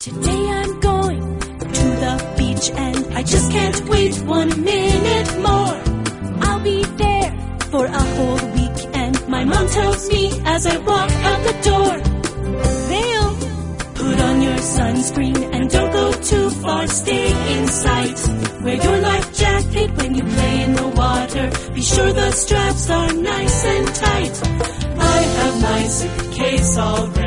Today I'm going to the beach and I just can't wait 1 minute more. I'll be there for a whole week and my mom tells me as I walk out the door, Vale, put on your sunscreen and don't go too far, stay in sight. Wear your life jacket when you play in the water, be sure the straps are nice and tight. I have my suitcase all ready.